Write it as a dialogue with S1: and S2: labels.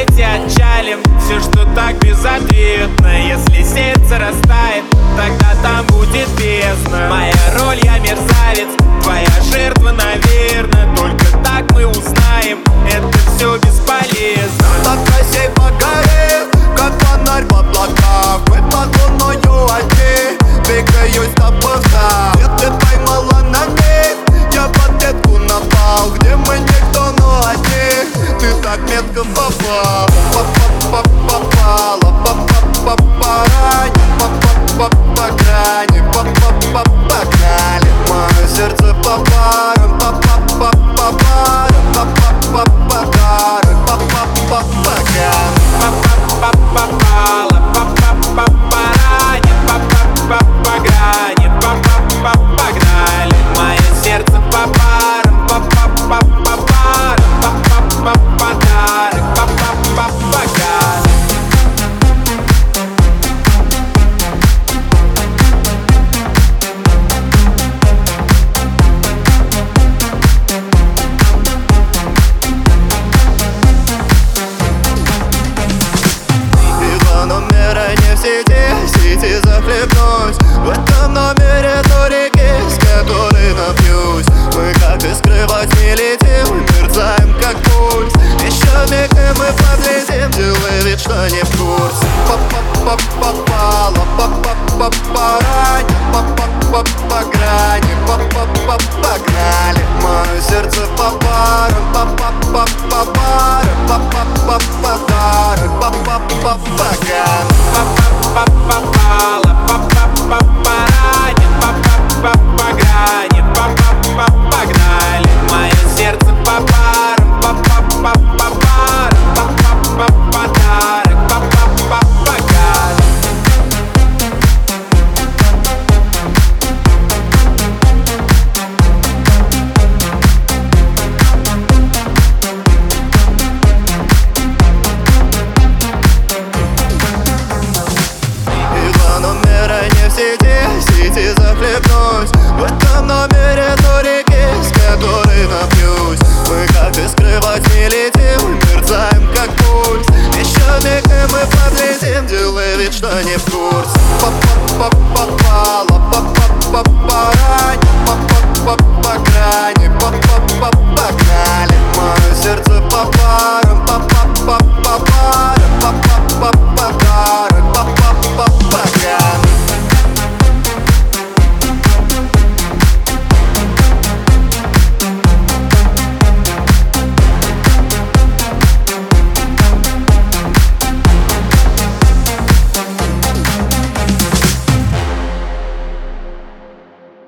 S1: давайте отчалим. Все, что так безответно. Если сердце растает, тогда там будет бездна. Моя роль, я мерзавец, твоя жертва, наверно. Только так мы узнаем, это все бесполезно.
S2: Так Россия погорит, как фонарь в облаках. Мы под луною одни, двигаюсь на пылках. Где ты поймала на них, я в ответку напал. Где мы никто, но одни, ты так метко попала. Попала, по грани, погнали. Мое сердце по парам, по парам, по парам, по грани.
S1: Попала, по ране, по грани, погнали. Мое сердце по парам, по парам, подарок, погнали.
S2: Номера не в сети захлебнусь. В этом номере до реки, с которой напьюсь. Мы как и скрывать не летим, мерцаем как пульс. Еще миг и мы подлетим, делай вид, что не в курсе. Попала, по ране, по грани, погнали. Мое сердце по парам, по парам, подарок, погнали.
S1: Попала, по ране, по грани, погнали. Мое сердце по парам, по парам, подарок, погнали.
S2: Номера не в сети захлебнусь. В этом номере до реки, с которой напьюсь. Мы как и скрывать не летим, мерцаем как пульс. Еще миг и мы подлетим, делай вид, что не в курсе. Попала, по ране, по грани, погнали. Мое сердце по парам.